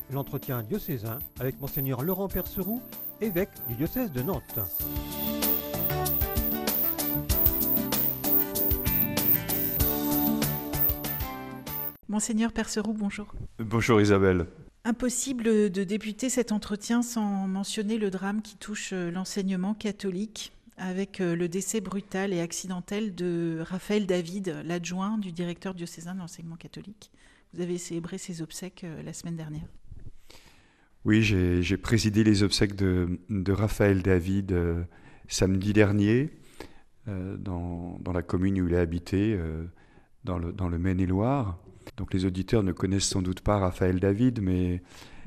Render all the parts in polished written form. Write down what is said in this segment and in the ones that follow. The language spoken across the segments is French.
l'entretien diocésain avec Monseigneur Laurent Perceroux, évêque du diocèse de Nantes. Monseigneur Perceroux, bonjour. Bonjour Isabelle. Impossible de débuter cet entretien sans mentionner le drame qui touche l'enseignement catholique avec le décès brutal et accidentel de Raphaël David, l'adjoint du directeur diocésain de l'enseignement catholique. Vous avez célébré ses obsèques la semaine dernière. Oui, j'ai présidé les obsèques de Raphaël David samedi dernier dans la commune où il a habité, dans le Maine-et-Loire. Donc les auditeurs ne connaissent sans doute pas Raphaël David, mais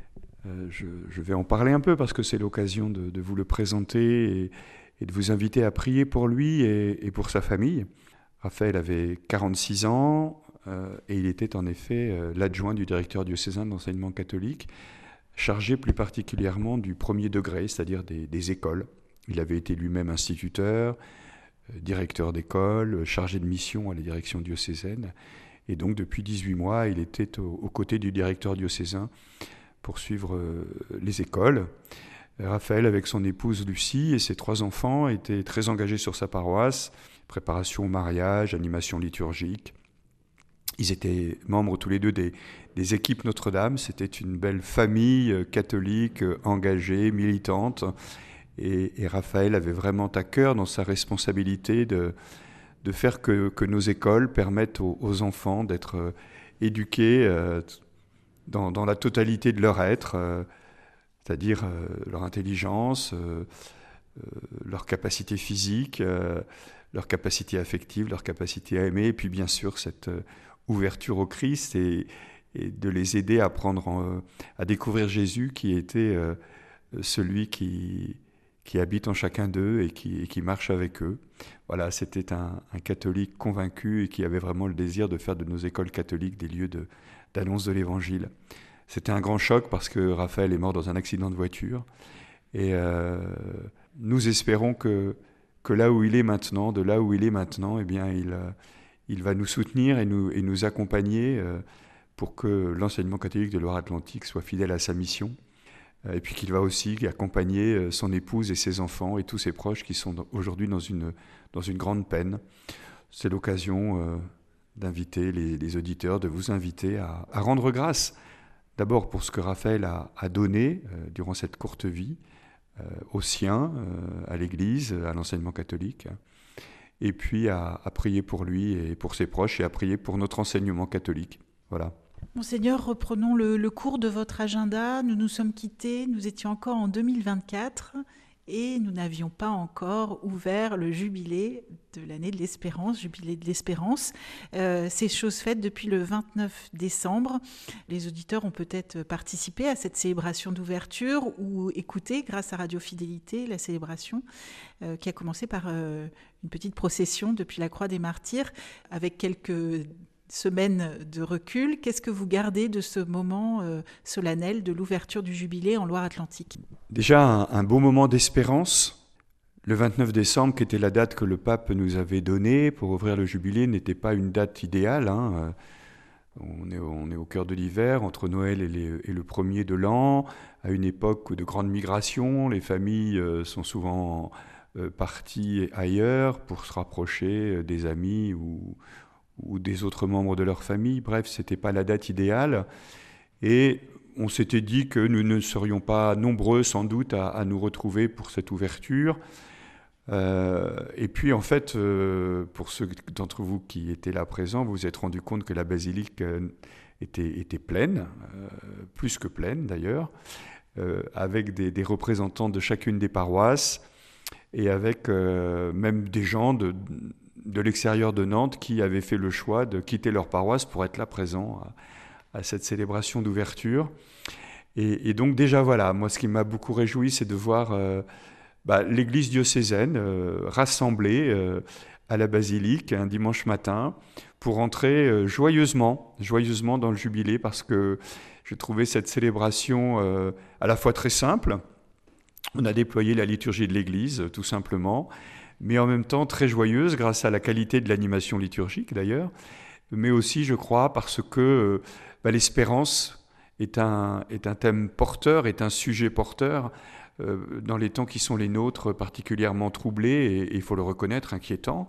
je vais en parler un peu parce que c'est l'occasion de vous le présenter et de vous inviter à prier pour lui et pour sa famille. Raphaël avait 46 ans et il était en effet l'adjoint du directeur diocésain de l'enseignement catholique, chargé plus particulièrement du premier degré, c'est-à-dire des écoles. Il avait été lui-même instituteur, directeur d'école, chargé de mission à la direction diocésaine. Et donc depuis 18 mois, il était aux côtés du directeur diocésain pour suivre les écoles. Raphaël, avec son épouse Lucie et ses 3 enfants, était très engagé sur sa paroisse, préparation au mariage, animation liturgique. Ils étaient membres tous les deux des équipes Notre-Dame. C'était une belle famille catholique, engagée, militante. Et Raphaël avait vraiment à cœur dans sa responsabilité de faire que nos écoles permettent aux enfants d'être éduqués dans la totalité de leur être, c'est-à-dire leur intelligence, leur capacité physique, leur capacité affective, leur capacité à aimer, et puis bien sûr cette ouverture au Christ et de les aider à à découvrir Jésus qui était celui qui habite en chacun d'eux et qui marche avec eux. Voilà, c'était un catholique convaincu et qui avait vraiment le désir de faire de nos écoles catholiques des lieux d'annonce de l'Évangile. C'était un grand choc parce que Raphaël est mort dans un accident de voiture. Et nous espérons que de là où il est maintenant, eh bien, il va nous soutenir et nous accompagner pour que l'enseignement catholique de Loire-Atlantique soit fidèle à sa mission. Et puis qu'il va aussi accompagner son épouse et ses enfants et tous ses proches qui sont aujourd'hui dans une grande peine. C'est l'occasion d'inviter les auditeurs, de vous inviter à rendre grâce, d'abord pour ce que Raphaël a donné durant cette courte vie aux siens, à l'Église, à l'enseignement catholique, et puis à prier pour lui et pour ses proches et à prier pour notre enseignement catholique. Voilà. Monseigneur, reprenons le cours de votre agenda. Nous nous sommes quittés, nous étions encore en 2024 et nous n'avions pas encore ouvert le jubilé de l'année de l'Espérance, jubilé de l'Espérance. C'est chose faite depuis le 29 décembre. Les auditeurs ont peut-être participé à cette célébration d'ouverture ou écouté, grâce à Radio Fidélité, la célébration qui a commencé par une petite procession depuis la Croix des Martyrs avec quelques semaine de recul. Qu'est-ce que vous gardez de ce moment solennel de l'ouverture du jubilé en Loire-Atlantique ? Déjà un beau moment d'espérance. Le 29 décembre, qui était la date que le pape nous avait donnée pour ouvrir le jubilé, n'était pas une date idéale. On est au cœur de l'hiver, entre Noël et le premier de l'an, à une époque de grande migration. Les familles sont souvent parties ailleurs pour se rapprocher des amis ou des autres membres de leur famille. Bref, ce n'était pas la date idéale. Et on s'était dit que nous ne serions pas nombreux, sans doute, à nous retrouver pour cette ouverture. Et puis, en fait, pour ceux d'entre vous qui étaient là présents, vous vous êtes rendu compte que la basilique était pleine, plus que pleine d'ailleurs, avec des représentants de chacune des paroisses et avec même des gens de l'extérieur de Nantes qui avaient fait le choix de quitter leur paroisse pour être là présents à cette célébration d'ouverture. Et donc déjà voilà, moi ce qui m'a beaucoup réjoui, c'est de voir l'église diocésaine rassemblée à la basilique un dimanche matin pour entrer joyeusement dans le jubilé, parce que je trouvais cette célébration à la fois très simple. On a déployé la liturgie de l'église tout simplement, mais en même temps très joyeuse grâce à la qualité de l'animation liturgique d'ailleurs, mais aussi je crois parce que l'espérance est un thème porteur, est un sujet porteur dans les temps qui sont les nôtres, particulièrement troublés et il faut le reconnaître, inquiétants.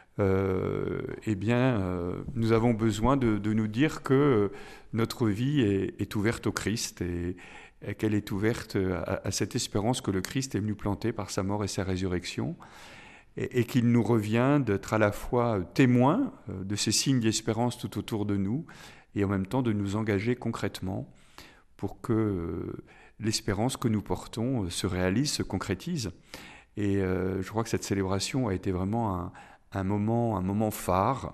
Nous avons besoin de nous dire que notre vie est ouverte au Christ et qu'elle est ouverte à cette espérance que le Christ est venu planter par sa mort et sa résurrection, et qu'il nous revient d'être à la fois témoins de ces signes d'espérance tout autour de nous, et en même temps de nous engager concrètement pour que l'espérance que nous portons se réalise, se concrétise. Et je crois que cette célébration a été vraiment un moment phare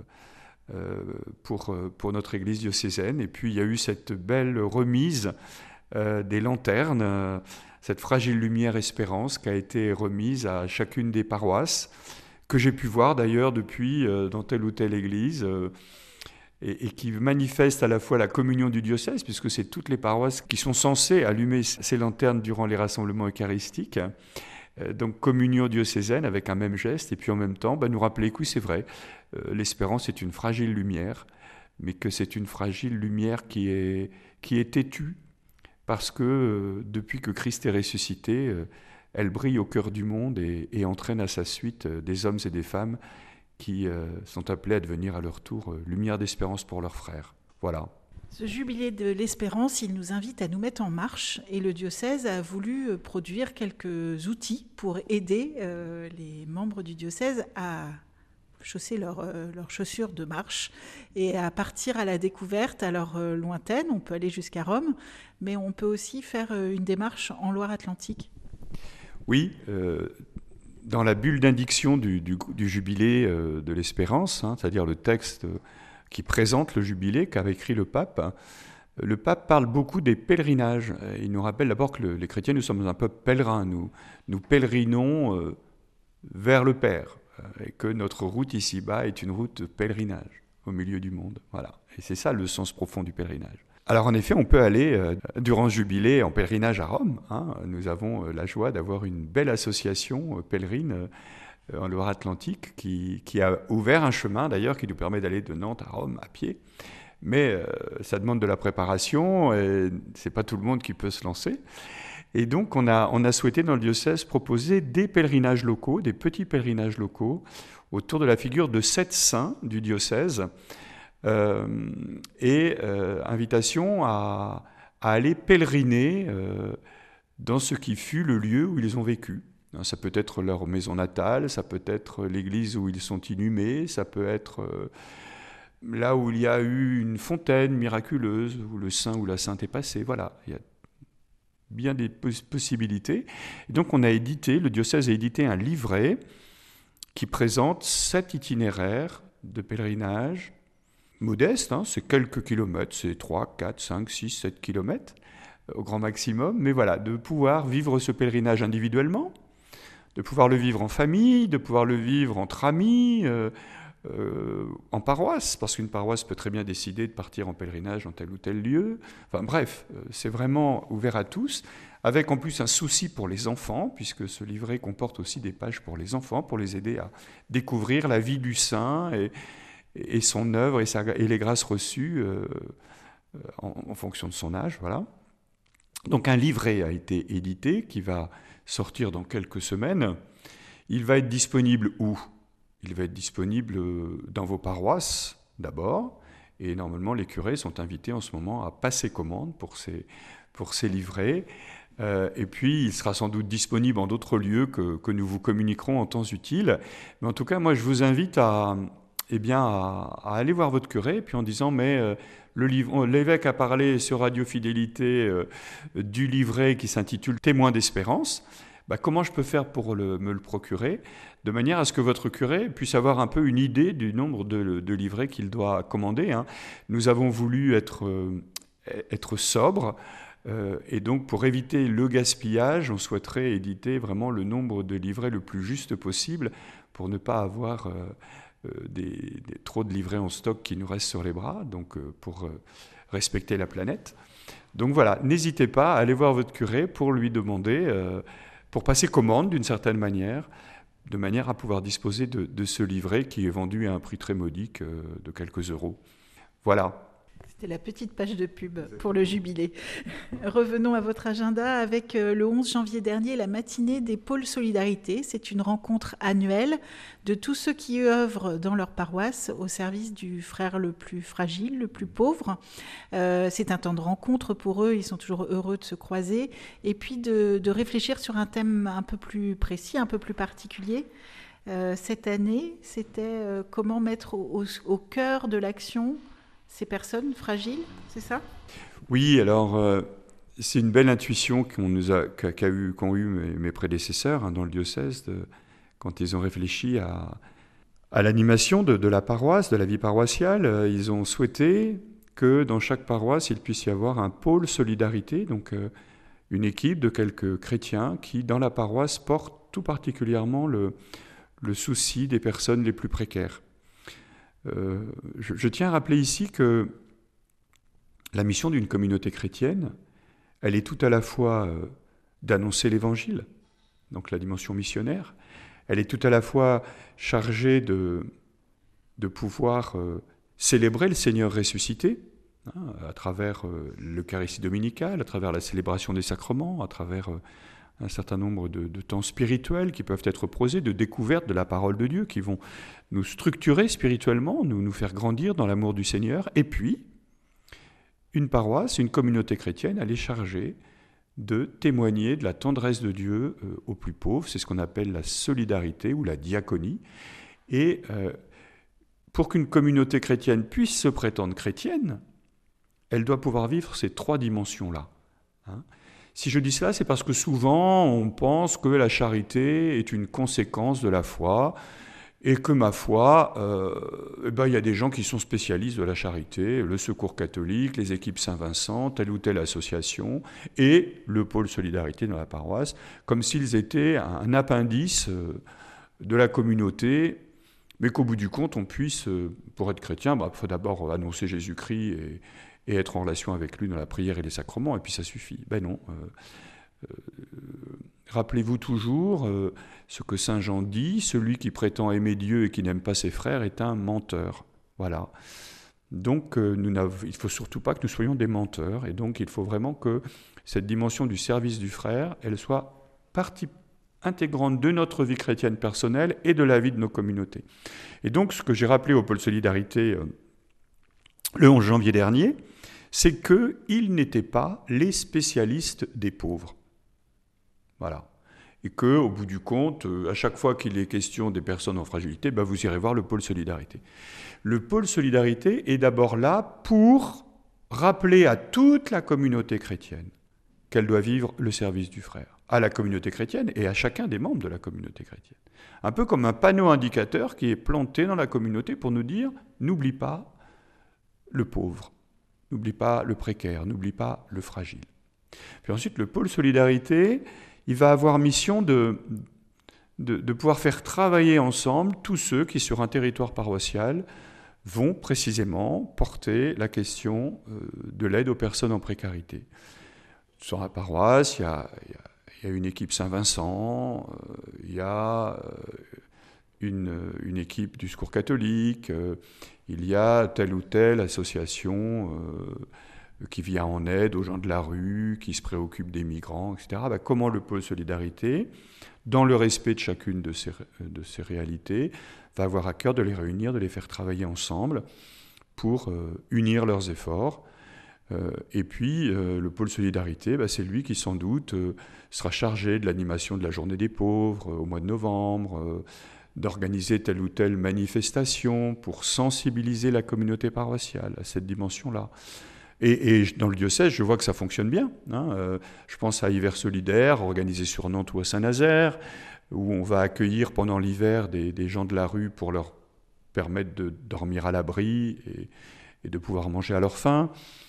pour notre Église diocésaine. Et puis il y a eu cette belle remise des lanternes, cette fragile lumière espérance qui a été remise à chacune des paroisses, que j'ai pu voir d'ailleurs depuis dans telle ou telle église, et qui manifeste à la fois la communion du diocèse, puisque c'est toutes les paroisses qui sont censées allumer ces lanternes durant les rassemblements eucharistiques. Donc communion diocésaine avec un même geste, et puis en même temps nous rappeler que oui, c'est vrai, l'espérance est une fragile lumière, mais que c'est une fragile lumière qui est têtue, parce que depuis que Christ est ressuscité, elle brille au cœur du monde et entraîne à sa suite des hommes et des femmes qui sont appelés à devenir à leur tour lumière d'espérance pour leurs frères. Voilà. Ce jubilé de l'espérance, il nous invite à nous mettre en marche, et le diocèse a voulu produire quelques outils pour aider les membres du diocèse à chausser leurs chaussures de marche et à partir à la découverte, alors lointaine. On peut aller jusqu'à Rome, mais on peut aussi faire une démarche en Loire-Atlantique. Oui, dans la bulle d'indiction du jubilé de l'espérance, c'est-à-dire le texte qui présente le jubilé qu'a écrit le pape parle beaucoup des pèlerinages. Il nous rappelle d'abord que les chrétiens, nous sommes un peuple pèlerin, nous pèlerinons vers le Père, et que notre route ici-bas est une route de pèlerinage au milieu du monde. Voilà. Et c'est ça le sens profond du pèlerinage. Alors en effet, on peut aller durant ce jubilé en pèlerinage à Rome. Nous avons la joie d'avoir une belle association pèlerine en Loire-Atlantique qui a ouvert un chemin d'ailleurs qui nous permet d'aller de Nantes à Rome à pied. Mais ça demande de la préparation et c'est pas tout le monde qui peut se lancer. Et donc on a souhaité dans le diocèse proposer des pèlerinages locaux, des petits pèlerinages locaux autour de la figure de 7 saints du diocèse. Invitation à aller pèleriner dans ce qui fut le lieu où ils ont vécu. Ça peut être leur maison natale, ça peut être l'église où ils sont inhumés, ça peut être là où il y a eu une fontaine miraculeuse, où le saint ou la sainte est passé. Voilà, il y a bien des possibilités. Et donc le diocèse a édité un livret qui présente 7 itinéraires de pèlerinage modeste, c'est quelques kilomètres, c'est 3, 4, 5, 6, 7 kilomètres au grand maximum, mais voilà, de pouvoir vivre ce pèlerinage individuellement, de pouvoir le vivre en famille, de pouvoir le vivre entre amis, en paroisse, parce qu'une paroisse peut très bien décider de partir en pèlerinage dans tel ou tel lieu. Enfin bref, c'est vraiment ouvert à tous, avec en plus un souci pour les enfants, puisque ce livret comporte aussi des pages pour les enfants, pour les aider à découvrir la vie du saint et son œuvre et les grâces reçues en fonction de son âge, voilà. Donc un livret a été édité qui va sortir dans quelques semaines. Il va être disponible où ? Il va être disponible dans vos paroisses d'abord, et normalement les curés sont invités en ce moment à passer commande pour ces livrets. Et puis il sera sans doute disponible en d'autres lieux que nous vous communiquerons en temps utile. Mais en tout cas, moi je vous invite à aller voir votre curé, puis en disant l'évêque a parlé sur Radio Fidélité du livret qui s'intitule Témoin d'espérance. Comment je peux faire pour me le procurer, de manière à ce que votre curé puisse avoir un peu une idée du nombre de livrets qu'il doit commander. Nous avons voulu être sobres, et donc pour éviter le gaspillage, on souhaiterait éditer vraiment le nombre de livrets le plus juste possible pour ne pas avoir trop de livrets en stock qui nous restent sur les bras, donc pour respecter la planète. Donc voilà, n'hésitez pas à aller voir votre curé pour lui demander, pour passer commande d'une certaine manière, de manière à pouvoir disposer de ce livret qui est vendu à un prix très modique de quelques euros. Voilà. C'était la petite page de pub pour le jubilé. Revenons à votre agenda avec le 11 janvier dernier, la matinée des pôles solidarité. C'est une rencontre annuelle de tous ceux qui œuvrent dans leur paroisse au service du frère le plus fragile, le plus pauvre. C'est un temps de rencontre pour eux, ils sont toujours heureux de se croiser et puis de réfléchir sur un thème un peu plus précis, un peu plus particulier. Cette année, c'était comment mettre au cœur de l'action ces personnes fragiles, c'est ça? Oui, alors c'est une belle intuition qu'ont eu mes prédécesseurs dans le diocèse quand ils ont réfléchi à l'animation de la paroisse, de la vie paroissiale. Ils ont souhaité que dans chaque paroisse, il puisse y avoir un pôle solidarité, donc une équipe de quelques chrétiens qui, dans la paroisse, portent tout particulièrement le souci des personnes les plus précaires. Je tiens à rappeler ici que la mission d'une communauté chrétienne, elle est tout à la fois d'annoncer l'Évangile, donc la dimension missionnaire, elle est tout à la fois chargée de pouvoir célébrer le Seigneur ressuscité, à travers l'Eucharistie dominicale, à travers la célébration des sacrements, à travers un certain nombre de temps spirituels qui peuvent être posés, de découverte de la parole de Dieu, qui vont nous structurer spirituellement, nous faire grandir dans l'amour du Seigneur. Et puis, une paroisse, une communauté chrétienne, elle est chargée de témoigner de la tendresse de Dieu aux plus pauvres. C'est ce qu'on appelle la solidarité ou la diaconie. Et pour qu'une communauté chrétienne puisse se prétendre chrétienne, elle doit pouvoir vivre ces trois dimensions-là. Si je dis cela, c'est parce que souvent on pense que la charité est une conséquence de la foi et que ma foi, il y a des gens qui sont spécialistes de la charité, le Secours catholique, les équipes Saint-Vincent, telle ou telle association et le pôle solidarité dans la paroisse, comme s'ils étaient un appendice de la communauté, mais qu'au bout du compte, on puisse, pour être chrétien, il faut d'abord annoncer Jésus-Christ et être en relation avec lui dans la prière et les sacrements, et puis ça suffit. Ben non. Rappelez-vous toujours ce que Saint Jean dit, celui qui prétend aimer Dieu et qui n'aime pas ses frères est un menteur. Voilà. Donc il ne faut surtout pas que nous soyons des menteurs, et donc il faut vraiment que cette dimension du service du frère, elle soit partie intégrante de notre vie chrétienne personnelle et de la vie de nos communautés. Et donc ce que j'ai rappelé au pôle Solidarité le 11 janvier dernier, c'est qu'ils n'étaient pas les spécialistes des pauvres. Voilà. Et qu'au bout du compte, à chaque fois qu'il est question des personnes en fragilité, vous irez voir le pôle Solidarité. Le pôle Solidarité est d'abord là pour rappeler à toute la communauté chrétienne qu'elle doit vivre le service du frère, à la communauté chrétienne et à chacun des membres de la communauté chrétienne. Un peu comme un panneau indicateur qui est planté dans la communauté pour nous dire « n'oublie pas le pauvre, n'oublie pas le précaire, n'oublie pas le fragile ». Puis ensuite, le pôle Solidarité, il va avoir mission de pouvoir faire travailler ensemble tous ceux qui, sur un territoire paroissial, vont précisément porter la question de l'aide aux personnes en précarité. Sur la paroisse, il y a une équipe Saint-Vincent, il y a une équipe du Secours catholique, il y a telle ou telle association qui vient en aide aux gens de la rue, qui se préoccupe des migrants, etc. Comment le pôle Solidarité, dans le respect de chacune de ces réalités, va avoir à cœur de les réunir, de les faire travailler ensemble pour unir leurs efforts. Et puis, le pôle Solidarité, c'est lui qui, sans doute, sera chargé de l'animation de la Journée des pauvres au mois de novembre, d'organiser telle ou telle manifestation pour sensibiliser la communauté paroissiale à cette dimension-là. Et dans le diocèse, je vois que ça fonctionne bien. Je pense à Hiver solidaire, organisé sur Nantes ou à Saint-Nazaire, où on va accueillir pendant l'hiver des gens de la rue pour leur permettre de dormir à l'abri et de pouvoir manger à leur faim.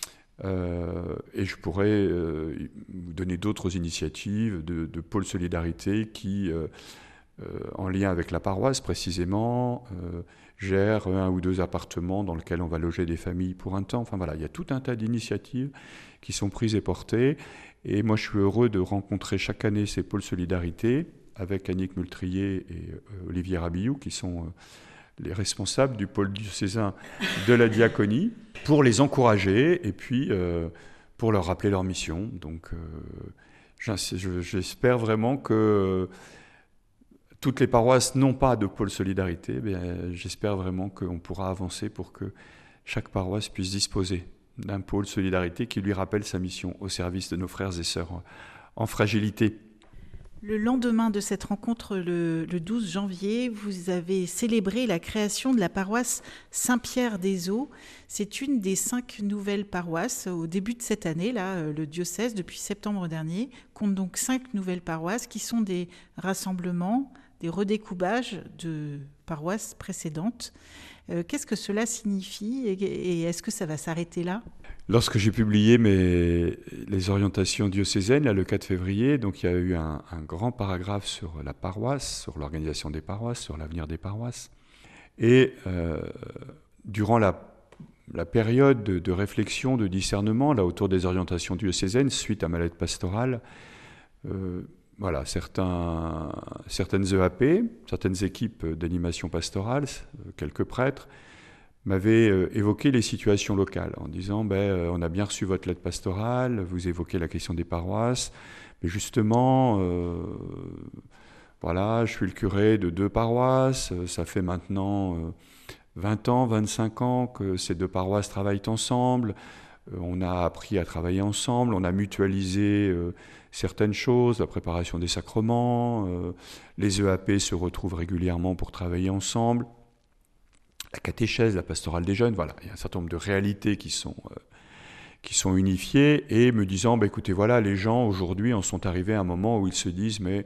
Et je pourrais vous donner d'autres initiatives de pôle solidarité qui, en lien avec la paroisse précisément, gère 1 ou 2 appartements dans lesquels on va loger des familles pour un temps. Enfin voilà, il y a tout un tas d'initiatives qui sont prises et portées. Et moi, je suis heureux de rencontrer chaque année ces pôles solidarité avec Annick Multrier et Olivier Rabillou, qui sont les responsables du pôle diocésain de la diaconie. pour les encourager et puis pour leur rappeler leur mission. Donc j'espère vraiment que toutes les paroisses n'ont pas de pôle solidarité. J'espère vraiment qu'on pourra avancer pour que chaque paroisse puisse disposer d'un pôle solidarité qui lui rappelle sa mission au service de nos frères et sœurs en fragilité. Le lendemain de cette rencontre, le 12 janvier, vous avez célébré la création de la paroisse Saint-Pierre-des-Eaux. C'est une des 5 nouvelles paroisses au début de cette année. Là, le diocèse, depuis septembre dernier, compte donc 5 nouvelles paroisses qui sont des rassemblements, des redécoupages de paroisses précédentes. Qu'est-ce que cela signifie et est-ce que ça va s'arrêter là ? Lorsque j'ai publié les orientations diocésaines, là, le 4 février, donc il y a eu un grand paragraphe sur la paroisse, sur l'organisation des paroisses, sur l'avenir des paroisses. Et durant la période de réflexion, de discernement, là, autour des orientations diocésaines, suite à ma lettre pastorale, voilà, certaines EAP, certaines équipes d'animation pastorale, quelques prêtres, m'avaient évoqué les situations locales en disant on a bien reçu votre lettre pastorale, vous évoquez la question des paroisses, mais justement, voilà, je suis le curé de 2 paroisses, ça fait maintenant 20 ans, 25 ans que ces 2 paroisses travaillent ensemble, on a appris à travailler ensemble, on a mutualisé certaines choses, la préparation des sacrements, les EAP se retrouvent régulièrement pour travailler ensemble, la catéchèse, la pastorale des jeunes, voilà, il y a un certain nombre de réalités qui sont unifiées, et me disant, écoutez, voilà, les gens aujourd'hui en sont arrivés à un moment où ils se disent, mais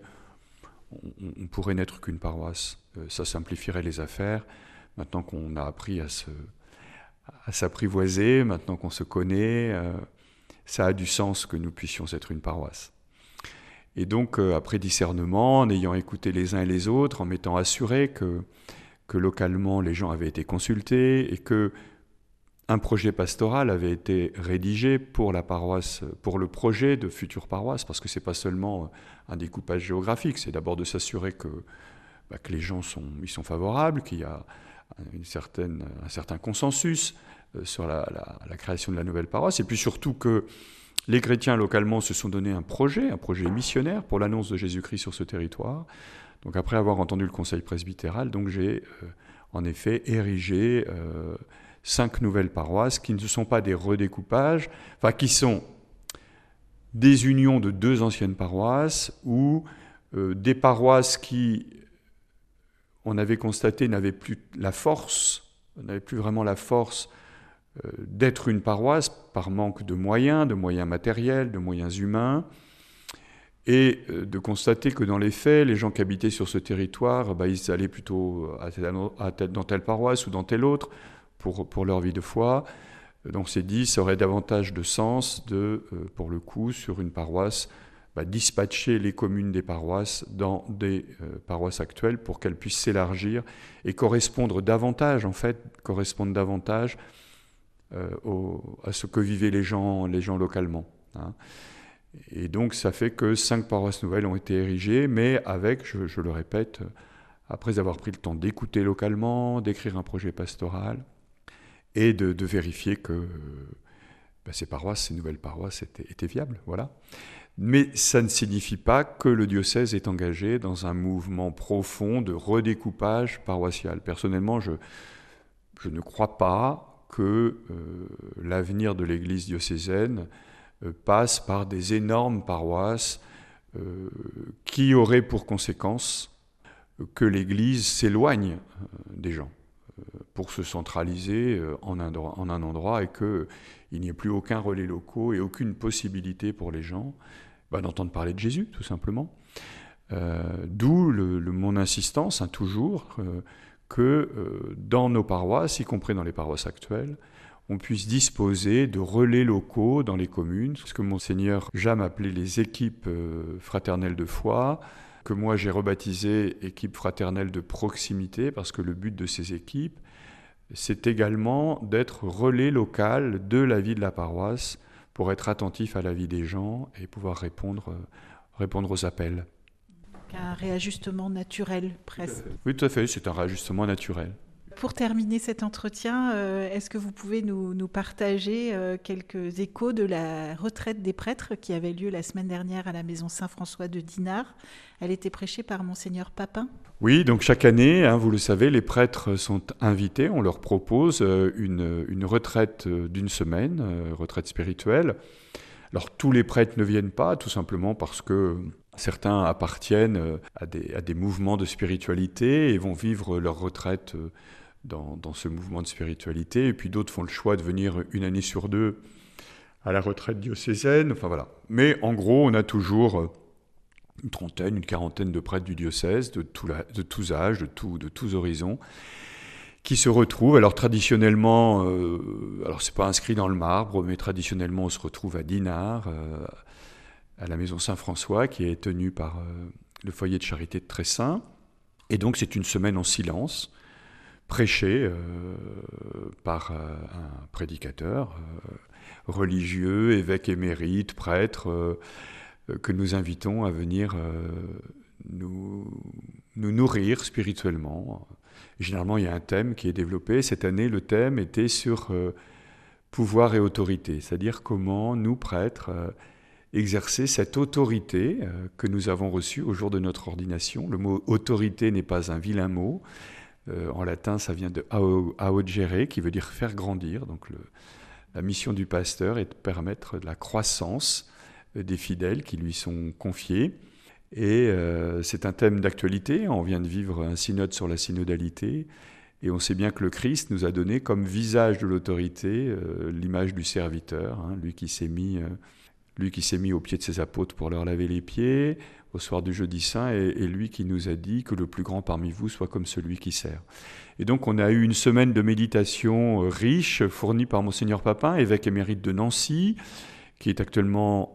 on pourrait n'être qu'une paroisse, ça simplifierait les affaires, maintenant qu'on a appris à s'apprivoiser, maintenant qu'on se connaît, ça a du sens que nous puissions être une paroisse. Et donc, après discernement, en ayant écouté les uns et les autres, en m'étant assuré que localement les gens avaient été consultés et que un projet pastoral avait été rédigé pour la paroisse, pour le projet de future paroisse, parce que c'est pas seulement un découpage géographique, c'est d'abord de s'assurer que les gens sont favorables, qu'il y a un certain consensus sur la création de la nouvelle paroisse, et puis surtout que les chrétiens localement se sont donné un projet missionnaire pour l'annonce de Jésus-Christ sur ce territoire. Donc après avoir entendu le conseil presbytéral, donc j'ai en effet érigé 5 nouvelles paroisses qui ne sont pas des redécoupages, enfin qui sont des unions de 2 anciennes paroisses ou des paroisses qui, on avait constaté, n'avaient plus vraiment la force d'être une paroisse par manque de moyens matériels, de moyens humains, et de constater que dans les faits, les gens qui habitaient sur ce territoire, ils allaient plutôt dans telle paroisse ou dans telle autre pour leur vie de foi. Donc c'est dit, ça aurait davantage de sens pour le coup, sur une paroisse, dispatcher les communes des paroisses dans des paroisses actuelles pour qu'elles puissent s'élargir et correspondre davantage à ce que vivaient les gens localement. Hein. Et donc ça fait que 5 paroisses nouvelles ont été érigées, mais avec, je le répète, après avoir pris le temps d'écouter localement, d'écrire un projet pastoral et de vérifier que ces nouvelles paroisses étaient viables. Voilà. Mais ça ne signifie pas que le diocèse est engagé dans un mouvement profond de redécoupage paroissial. Personnellement, je ne crois pas que l'avenir de l'Église diocésaine passe par des énormes paroisses qui auraient pour conséquence que l'Église s'éloigne des gens pour se centraliser en un endroit et qu'il n'y ait plus aucun relais locaux et aucune possibilité pour les gens d'entendre parler de Jésus, tout simplement. D'où mon insistance, toujours, que dans nos paroisses, y compris dans les paroisses actuelles, on puisse disposer de relais locaux dans les communes, ce que Monseigneur Jam appelait les équipes fraternelles de foi, que moi j'ai rebaptisé équipe fraternelle de proximité, parce que le but de ces équipes, c'est également d'être relais local de la vie de la paroisse, pour être attentif à la vie des gens et pouvoir répondre aux appels. Un réajustement naturel, presque. Oui, tout à fait, c'est un réajustement naturel. Pour terminer cet entretien, est-ce que vous pouvez nous partager quelques échos de la retraite des prêtres qui avait lieu la semaine dernière à la maison Saint-François de Dinard? Elle était prêchée par Monseigneur Papin. Oui, donc chaque année, vous le savez, les prêtres sont invités, on leur propose une retraite d'une semaine, retraite spirituelle. Alors tous les prêtres ne viennent pas, tout simplement parce que certains appartiennent à des mouvements de spiritualité et vont vivre leur retraite dans ce mouvement de spiritualité. Et puis d'autres font le choix de venir une année sur deux à la retraite diocésaine. Enfin voilà. Mais en gros, on a toujours une trentaine, une quarantaine de prêtres du diocèse, de tous âges, de tous horizons, qui se retrouvent. Alors traditionnellement, alors c'est pas inscrit dans le marbre, mais traditionnellement on se retrouve à Dinard, à la maison Saint-François, qui est tenue par le foyer de charité de Tressin. Et donc c'est une semaine en silence, prêchée par un prédicateur religieux, évêque émérite, prêtre, que nous invitons à venir nous nourrir spirituellement. Généralement, il y a un thème qui est développé. Cette année, le thème était sur pouvoir et autorité, c'est-à-dire comment nous, prêtres, exercer cette autorité que nous avons reçue au jour de notre ordination. Le mot autorité n'est pas un vilain mot. En latin, ça vient de augere, qui veut dire faire grandir. Donc la mission du pasteur est de permettre de la croissance des fidèles qui lui sont confiés. Et c'est un thème d'actualité. On vient de vivre un synode sur la synodalité. Et on sait bien que le Christ nous a donné comme visage de l'autorité l'image du serviteur, lui qui s'est mis au pied de ses apôtres pour leur laver les pieds au soir du jeudi saint, et lui qui nous a dit que le plus grand parmi vous soit comme celui qui sert. Et donc on a eu une semaine de méditation riche, fournie par Monseigneur Papin, évêque émérite de Nancy, qui est actuellement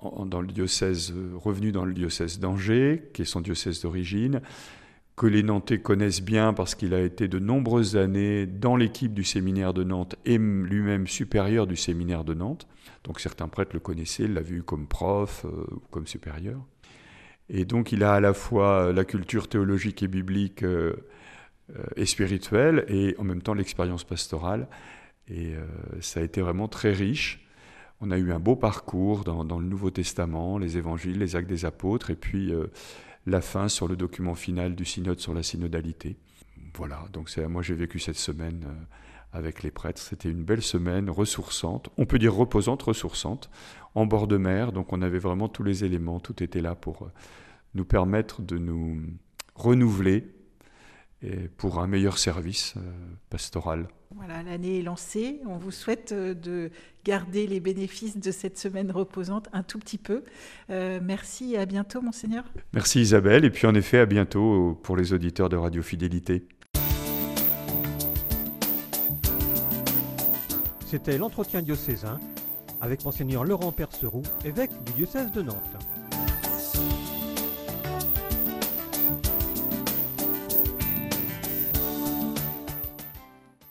revenu dans le diocèse d'Angers, qui est son diocèse d'origine, que les Nantais connaissent bien parce qu'il a été de nombreuses années dans l'équipe du séminaire de Nantes et lui-même supérieur du séminaire de Nantes. Donc certains prêtres le connaissaient, l'avaient vu comme prof ou comme supérieur. Et donc il a à la fois la culture théologique et biblique et spirituelle, et en même temps l'expérience pastorale. Et ça a été vraiment très riche. On a eu un beau parcours dans le Nouveau Testament, les évangiles, les actes des apôtres, et puis la fin sur le document final du synode sur la synodalité. Voilà, donc moi j'ai vécu cette semaine avec les prêtres. C'était une belle semaine, ressourçante, on peut dire reposante, ressourçante, en bord de mer. Donc on avait vraiment tous les éléments, tout était là pour nous permettre de nous renouveler et pour un meilleur service pastoral. Voilà, l'année est lancée. On vous souhaite de garder les bénéfices de cette semaine reposante un tout petit peu. Merci et à bientôt, Monseigneur. Merci Isabelle, et puis en effet à bientôt pour les auditeurs de Radio Fidélité. C'était l'entretien diocésain avec Monseigneur Laurent Perceroux, évêque du diocèse de Nantes.